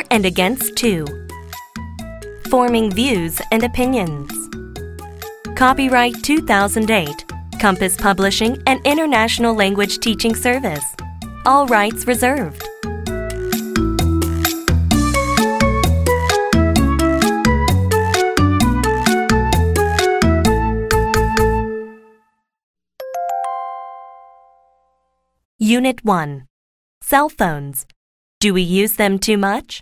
and against two. Forming views and opinions. Copyright 2008, Compass Publishing and International Language Teaching Service. All rights reserved. Unit 1. Cell phones. Do we use them too much?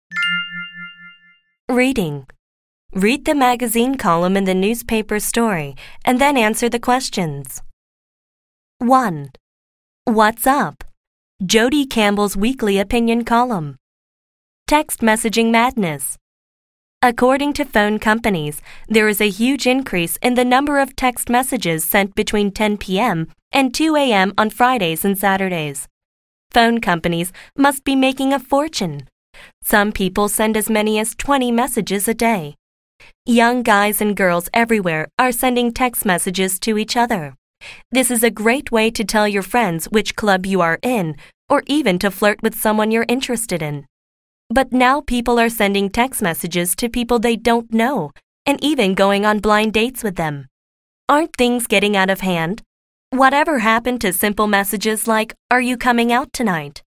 Reading. Read the magazine column in the newspaper story and then answer the questions. 1. What's up? Jody Campbell's weekly opinion column. Text messaging madness. According to phone companies, there is a huge increase in the number of text messages sent between 10 p.m. and 2 a.m. on Fridays and Saturdays. Phone companies must be making a fortune. Some people send as many as 20 messages a day. Young guys and girls everywhere are sending text messages to each other. This is a great way to tell your friends which club you are in, or even to flirt with someone you're interested in. But now people are sending text messages to people they don't know, and even going on blind dates with them. Aren't things getting out of hand? Whatever happened to simple messages like, "Are you coming out tonight?"